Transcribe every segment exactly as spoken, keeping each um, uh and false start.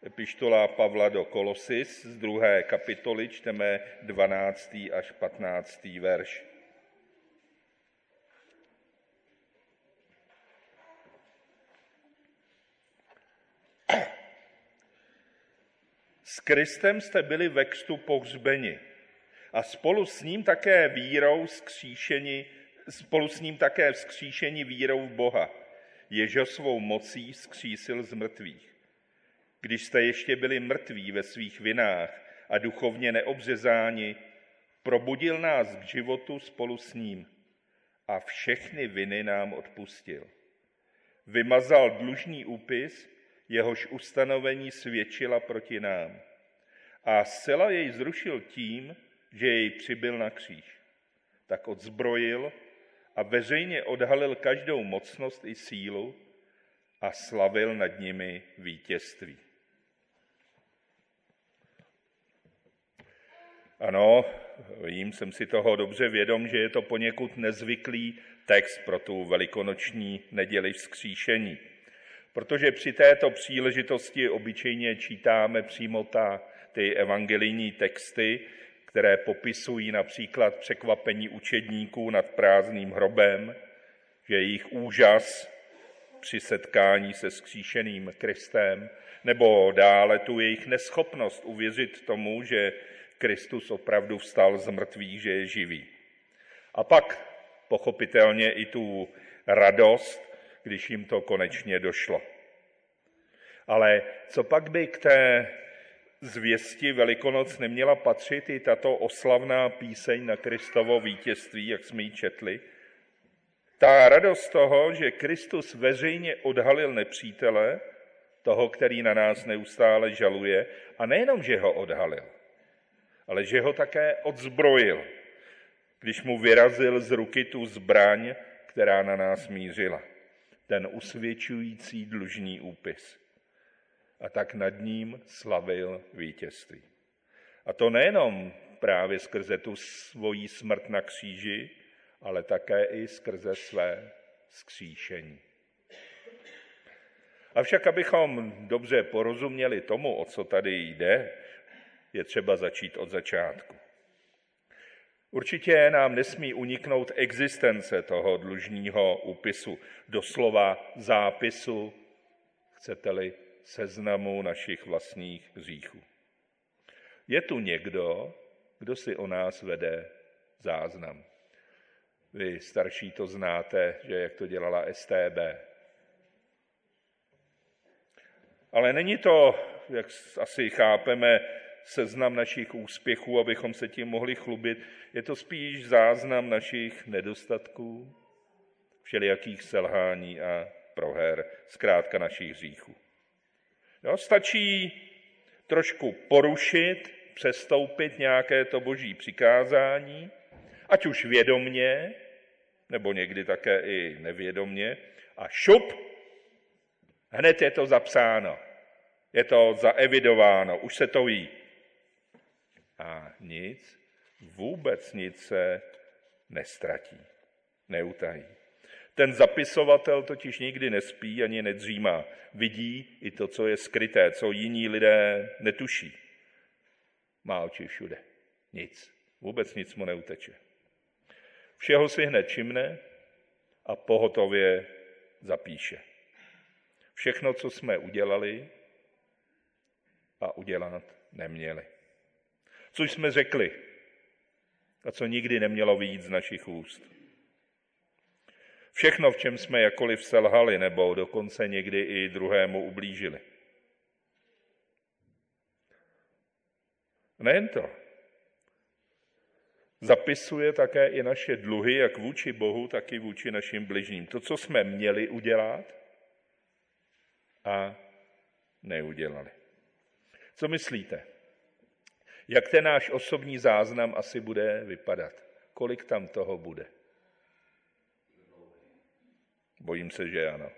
Epištola Pavla do Kolosis z druhé kapitoly, čteme dvanáctý až patnáctý verš. S Kristem jste byli ve křtu pohřbeni a spolu s ním také vírou vzkříšeni, spolu s ním také vzkříšeni vírou v Boha, jež ho svou mocí vzkřísil z mrtvých. Když jste ještě byli mrtví ve svých vinách a duchovně neobřezáni, probudil nás k životu spolu s ním a všechny viny nám odpustil. Vymazal dlužný úpis, jehož ustanovení svědčila proti nám. A zcela jej zrušil tím, že jej přibyl na kříž. Tak odzbrojil a veřejně odhalil každou mocnost i sílu a slavil nad nimi vítězství. Ano, jím jsem si toho dobře vědom, že je to poněkud nezvyklý text pro tu velikonoční neděli vzkříšení. Protože při této příležitosti obyčejně čítáme přímo ta, ty evangelijní texty, které popisují například překvapení učedníků nad prázdným hrobem, že jejich úžas při setkání se vzkříšeným Kristem, nebo dále tu jejich neschopnost uvěřit tomu, že Kristus opravdu vstal z mrtvých, že je živý. A pak pochopitelně i tu radost, když jim to konečně došlo. Ale co pak by k té zvěsti Velikonoc neměla patřit i tato oslavná píseň na Kristovo vítězství, jak jsme ji četli? Ta radost toho, že Kristus veřejně odhalil nepřítele, toho, který na nás neustále žaluje, a nejenom, že ho odhalil, ale že ho také odzbrojil, když mu vyrazil z ruky tu zbraň, která na nás mířila. Ten usvědčující dlužný úpis. A tak nad ním slavil vítězství. A to nejenom právě skrze tu svoji smrt na kříži, ale také i skrze své vzkříšení. Avšak, abychom dobře porozuměli tomu, o co tady jde, je třeba začít od začátku. Určitě nám nesmí uniknout existence toho dlužního úpisu, doslova zápisu, chcete-li, seznamu našich vlastních hříchů. Je tu někdo, kdo si o nás vede záznam. Vy starší to znáte, že jak to dělala S T B. Ale není to, jak asi chápeme, seznam našich úspěchů, abychom se tím mohli chlubit. Je to spíš záznam našich nedostatků, všelijakých selhání a proher, zkrátka našich hříchů. Jo, stačí trošku porušit, přestoupit nějaké to boží přikázání, ať už vědomně, nebo někdy také i nevědomně, a šup, hned je to zapsáno, je to zaevidováno, už se to ví. A nic, vůbec nic se nestratí, neutají. Ten zapisovatel totiž nikdy nespí ani nedřímá. Vidí i to, co je skryté, co jiní lidé netuší. Má oči všude. Nic. Vůbec nic mu neuteče. Všeho si hned všimne a pohotově zapíše. Všechno, co jsme udělali a udělat neměli. Co jsme řekli a co nikdy nemělo vyjít z našich úst. Všechno, v čem jsme jakkoliv selhali, nebo dokonce někdy i druhému ublížili. Nejen to. Zapisuje také i naše dluhy, jak vůči Bohu, tak i vůči našim bližním. To, co jsme měli udělat a neudělali. Co myslíte? Jak ten náš osobní záznam asi bude vypadat? Kolik tam toho bude? Bojím se, že ano.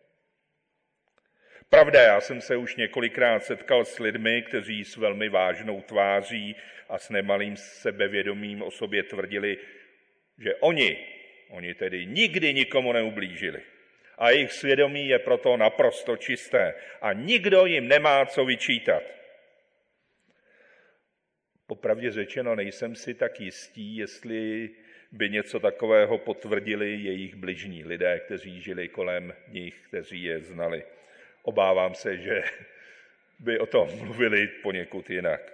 Pravda, já jsem se už několikrát setkal s lidmi, kteří s velmi vážnou tváří a s nemalým sebevědomím o sobě tvrdili, že oni, oni tedy nikdy nikomu neublížili. A jejich svědomí je proto naprosto čisté. A nikdo jim nemá co vyčítat. Popravdě řečeno, nejsem si tak jistý, jestli by něco takového potvrdili jejich bližní lidé, kteří žili kolem nich, kteří je znali. Obávám se, že by o tom mluvili poněkud jinak.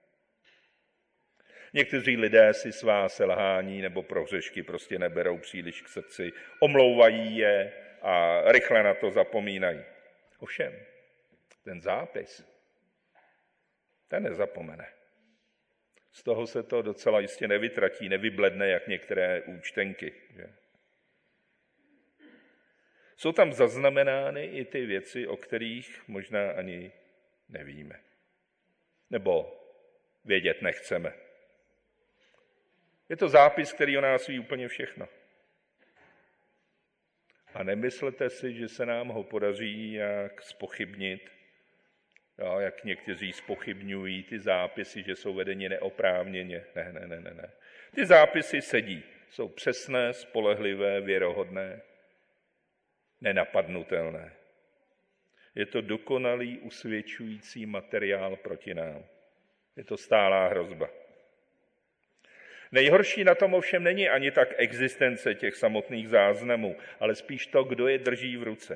Někteří lidé si svá selhání nebo prohřešky prostě neberou příliš k srdci, omlouvají je a rychle na to zapomínají. Ovšem, ten zápis, ten nezapomene. Z toho se to docela jistě nevytratí, nevybledne, jak některé účtenky. Že? Jsou tam zaznamenány i ty věci, o kterých možná ani nevíme. Nebo vědět nechceme. Je to zápis, který o nás ví úplně všechno. A nemyslete si, že se nám ho podaří jak zpochybnit, jo, jak někteří zpochybňují ty zápisy, že jsou vedeni neoprávněně. Ne, ne, ne, ne, ne. Ty zápisy sedí, jsou přesné, spolehlivé, věrohodné, nenapadnutelné. Je to dokonalý usvědčující materiál proti nám. Je to stálá hrozba. Nejhorší na tom ovšem není ani tak existence těch samotných záznamů, ale spíš to, kdo je drží v ruce.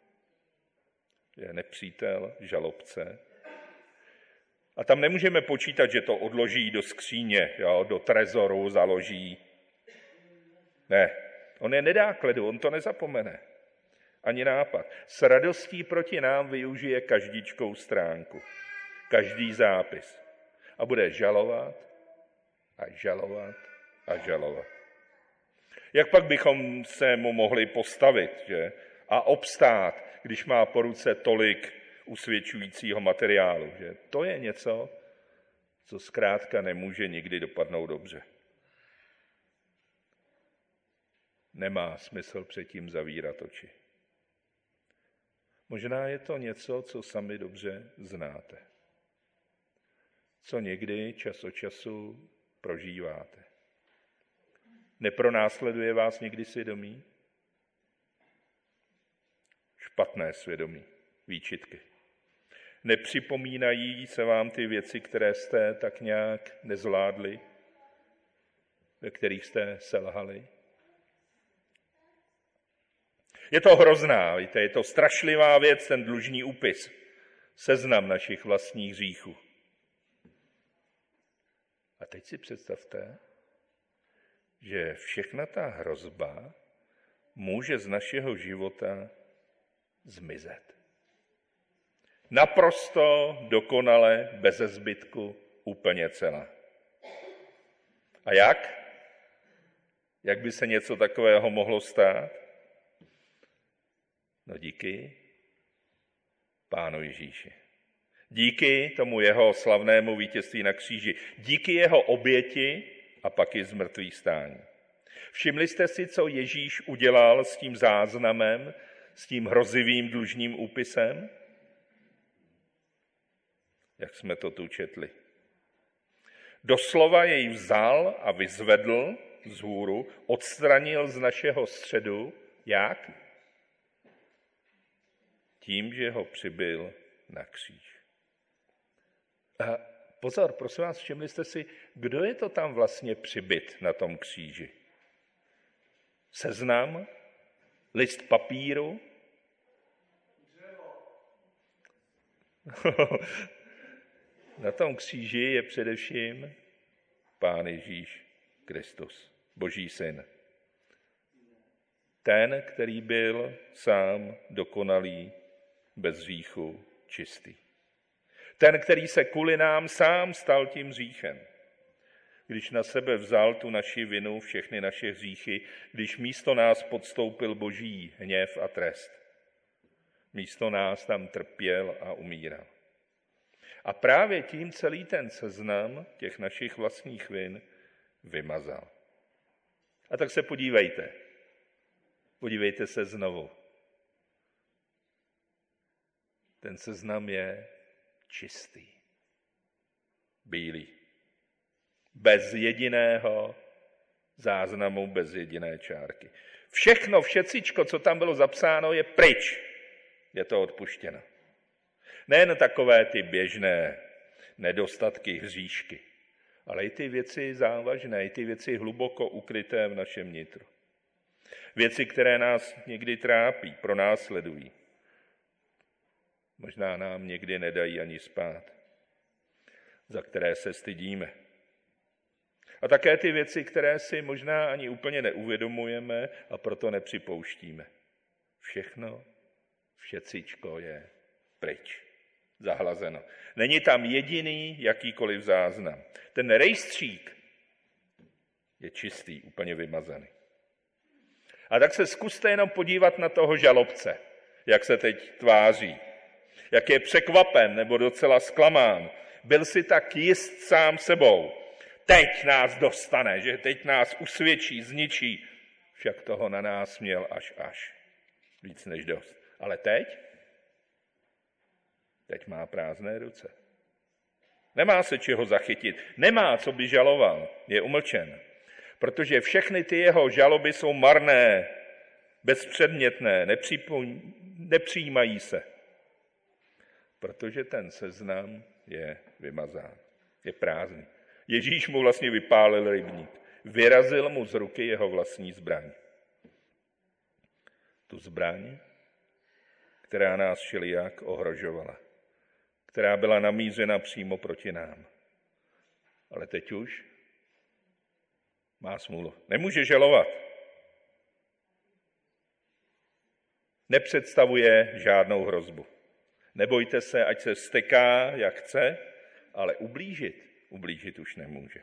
Je nepřítel, žalobce. A tam nemůžeme počítat, že to odloží do skříně, jo, do trezoru založí. Ne, on je nedá k ledu, on to nezapomene. Ani nápad. S radostí proti nám využije každičkou stránku, každý zápis. A bude žalovat a žalovat a žalovat. Jak pak bychom se mu mohli postavit, že? A obstát, když má po ruce tolik usvědčujícího materiálu. Že? To je něco, co zkrátka nemůže nikdy dopadnout dobře. Nemá smysl předtím zavírat oči. Možná je to něco, co sami dobře znáte. Co někdy čas od času prožíváte. Nepronásleduje vás někdy svědomí? Špatné svědomí, výčitky. Nepřipomínají se vám ty věci, které jste tak nějak nezvládli, ve kterých jste selhali? Je to hrozná, víte, je to strašlivá věc, ten dlužní úpis, seznam našich vlastních hříchů. A teď si představte, že všechna ta hrozba může z našeho života zmizet. Naprosto dokonale, beze zbytku, úplně celá. A jak? Jak by se něco takového mohlo stát? No díky Pánu Ježíši. Díky tomu jeho slavnému vítězství na kříži. Díky jeho oběti a pak i zmrtvých stání. Všimli jste si, co Ježíš udělal s tím záznamem, s tím hrozivým dlužním úpisem? Jak jsme to tu četli. Doslova jej vzal a vyzvedl vzhůru, odstranil z našeho středu. Jak? Tím, že ho přibyl na kříž. A pozor, prosím vás, všimli jste si, kdo je to tam vlastně přibyt na tom kříži? Seznam? List papíru? Na tom kříži je především Pán Ježíš Kristus, Boží syn. Ten, který byl sám dokonalý, bez hříchu, čistý. Ten, který se kvůli nám sám stal tím hříchem. Když na sebe vzal tu naši vinu, všechny naše hříchy, když místo nás podstoupil Boží hněv a trest. Místo nás tam trpěl a umíral. A právě tím celý ten seznam těch našich vlastních vin vymazal. A tak se podívejte. Podívejte se znovu. Ten seznam je čistý, bílý, bez jediného záznamu bez jediné čárky. Všechno, všecičko, co tam bylo zapsáno, je pryč. Je to odpuštěno. Nejen takové ty běžné nedostatky, hříšky, ale i ty věci závažné, i ty věci hluboko ukryté v našem nitru. Věci, které nás někdy trápí, pronásledují. Možná nám někdy nedají ani spát, za které se stydíme. A také ty věci, které si možná ani úplně neuvědomujeme a proto nepřipouštíme. Všechno, všecičko je pryč, zahlazeno. Není tam jediný jakýkoliv záznam. Ten rejstřík je čistý, úplně vymazaný. A tak se zkuste jenom podívat na toho žalobce, jak se teď tváří. Jak je překvapen nebo docela zklamán. Byl si tak jist sám sebou. Teď nás dostane, že teď nás usvědčí, zničí. Však toho na nás měl až až. Víc než dost. Ale teď? Teď má prázdné ruce. Nemá se čeho zachytit. Nemá, co by žaloval. Je umlčen. Protože všechny ty jeho žaloby jsou marné, bezpředmětné, nepřijímají se. Protože ten seznam je vymazán. Je prázdný. Ježíš mu vlastně vypálil rybník. Vyrazil mu z ruky jeho vlastní zbraň. Tu zbraň, která nás všelijak ohrožovala. Která byla namířena přímo proti nám. Ale teď už má smůlu. Nemůže žalovat. Nepředstavuje žádnou hrozbu. Nebojte se, ať se steká, jak chce, ale ublížit, ublížit už nemůže.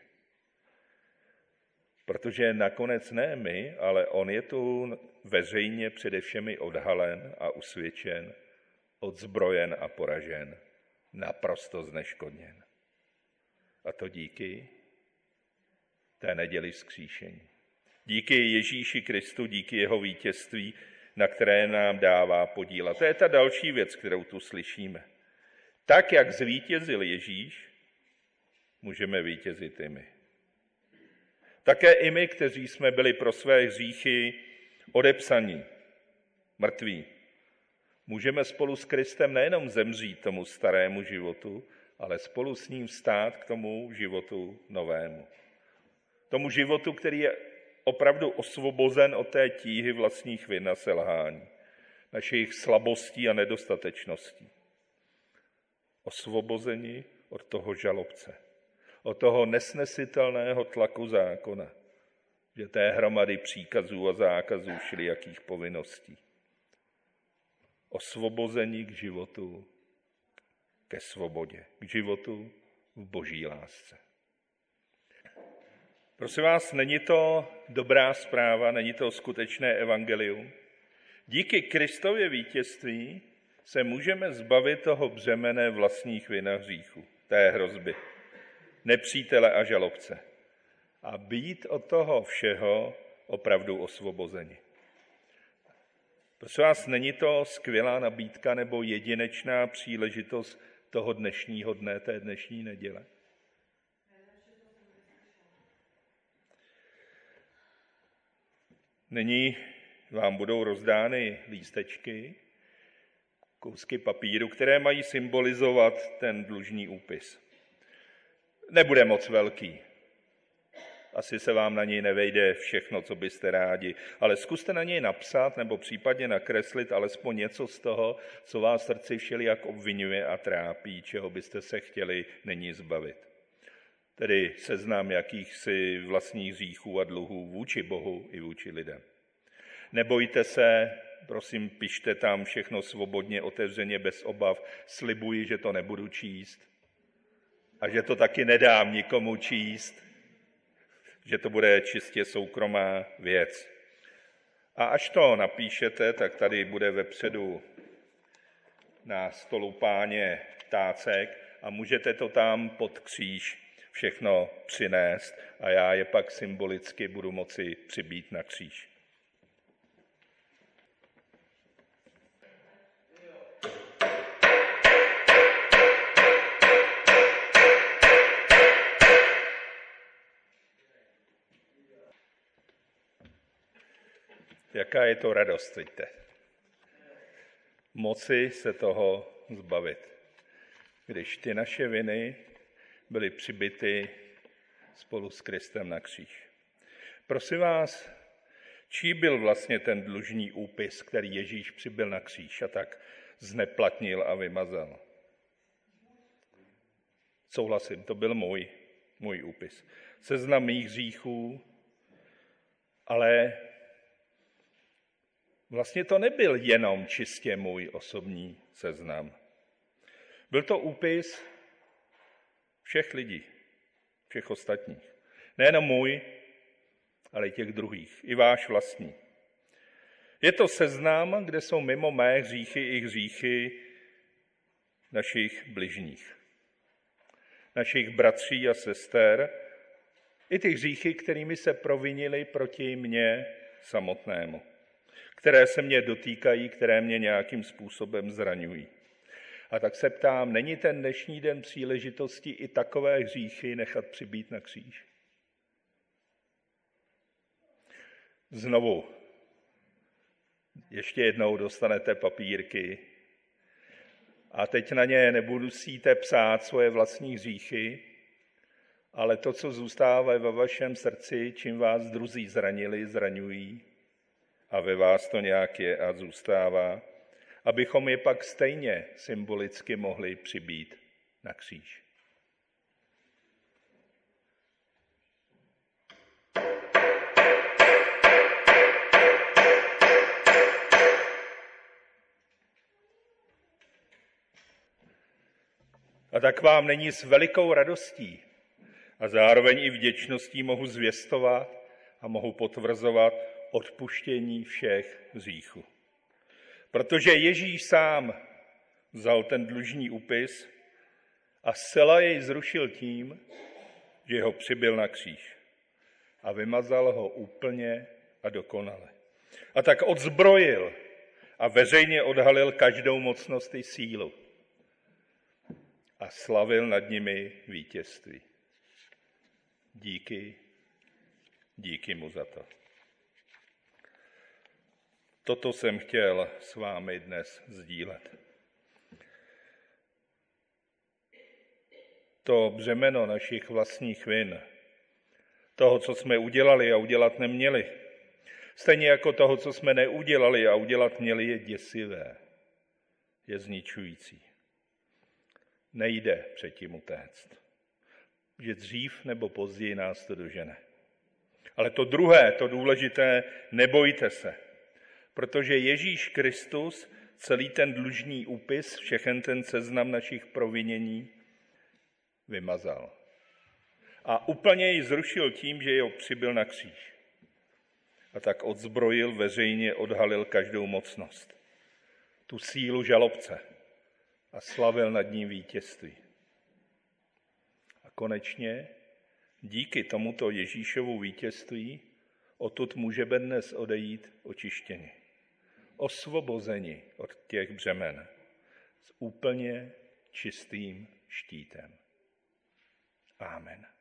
Protože nakonec ne my, ale on je tu veřejně přede všemi odhalen a usvědčen, odzbrojen a poražen, naprosto zneškodněn. A to díky té neděli vzkříšení. Díky Ježíši Kristu, díky jeho vítězství, na které nám dává podíl. A to je ta další věc, kterou tu slyšíme. Tak, jak zvítězil Ježíš, můžeme vítězit i my. Také i my, kteří jsme byli pro své hříchy odepsaní, mrtví, můžeme spolu s Kristem nejenom zemřít tomu starému životu, ale spolu s ním vstát k tomu životu novému. Tomu životu, který je opravdu osvobozen od té tíhy vlastních vin a selhání, našich slabostí a nedostatečností. Osvobozeni od toho žalobce, od toho nesnesitelného tlaku zákona, že té hromady příkazů a zákazů všelijakých povinností. Osvobozeni k životu, ke svobodě, k životu v boží lásce. Prosím vás, není to dobrá zpráva, není to skutečné evangelium. Díky Kristově vítězství se můžeme zbavit toho břemene vlastních vin a hříchů, té hrozby, nepřítele a žalobce. A být od toho všeho opravdu osvobozeni. Prosím vás, není to skvělá nabídka nebo jedinečná příležitost toho dnešního dne, té dnešní neděle? Nyní vám budou rozdány lístečky, kousky papíru, které mají symbolizovat ten dlužný úpis. Nebude moc velký. Asi se vám na něj nevejde všechno, co byste rádi, ale zkuste na něj napsat nebo případně nakreslit alespoň něco z toho, co vás srdci všelijak obvinuje a trápí, čeho byste se chtěli nyní zbavit. Tedy seznam jakýchsi vlastních hříchů a dluhů vůči Bohu i vůči lidem. Nebojte se, prosím, pište tam všechno svobodně, otevřeně, bez obav. Slibuji, že to nebudu číst a že to taky nedám nikomu číst, že to bude čistě soukromá věc. A až to napíšete, tak tady bude vepředu na stolu Páně tácek a můžete to tam pod kříž všechno přinést a já je pak symbolicky budu moci přibít na kříž. Jaká je to radost, vidíte? Moci se toho zbavit. Když ty naše viny byly přibity spolu s Kristem na kříž. Prosím vás, čí byl vlastně ten dlužný úpis, který Ježíš přibyl na kříž a tak zneplatnil a vymazal? Souhlasím, to byl můj, můj úpis. Seznam mých hříchů, ale vlastně to nebyl jenom čistě můj osobní seznam. Byl to úpis všech lidí, všech ostatních. Nejenom můj, ale i těch druhých, i váš vlastní. Je to seznam, kde jsou mimo mé hříchy i hříchy našich bližních. Našich bratří a sester, i ty hříchy, kterými se provinili proti mně samotnému, které se mě dotýkají, které mě nějakým způsobem zraňují. A tak se ptám, není ten dnešní den příležitosti i takové hříchy nechat přibít na kříž? Znovu, ještě jednou dostanete papírky a teď na ně nebudusíte psát svoje vlastní hříchy, ale to, co zůstává ve vašem srdci, čím vás druzí zranili, zraňují a ve vás to nějak je a zůstává, abychom je pak stejně symbolicky mohli přibít na kříž. A tak vám není s velikou radostí a zároveň i vděčností mohu zvěstovat a mohu potvrzovat odpuštění všech hříchů. Protože Ježíš sám vzal ten dlužný úpis a zcela jej zrušil tím, že ho přibyl na kříž a vymazal ho úplně a dokonale. A tak odzbrojil a veřejně odhalil každou mocnost i sílu a slavil nad nimi vítězství. Díky, díky mu za to. Toto jsem chtěl s vámi dnes sdílet. To břemeno našich vlastních vin, toho, co jsme udělali a udělat neměli, stejně jako toho, co jsme neudělali a udělat měli, je děsivé, je zničující. Nejde předtím utéct, že dřív nebo později nás to dožene. Ale to druhé, to důležité, nebojte se, protože Ježíš Kristus celý ten dlužný úpis, všechen ten seznam našich provinění vymazal. A úplně ji zrušil tím, že ho přibyl na kříž. A tak odzbrojil, veřejně odhalil každou mocnost. Tu sílu žalobce a slavil nad ním vítězství. A konečně díky tomuto Ježíšovu vítězství odtud můžeme dnes odejít očištěni. Osvobozeni od těch břemen s úplně čistým štítem. Amen.